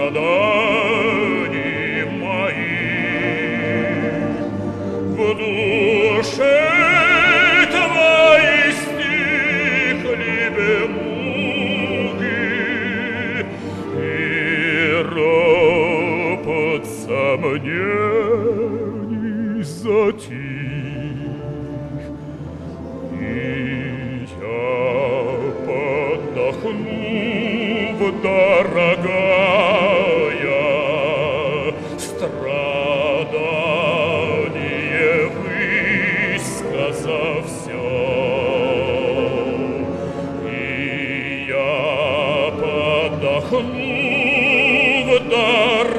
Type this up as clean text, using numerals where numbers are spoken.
страданий моих. В душе твоей стихли бы муки, и ропот сомнений затих, и я подохнув, дорогая, страдание высказав все, и я подохнув, дорогая,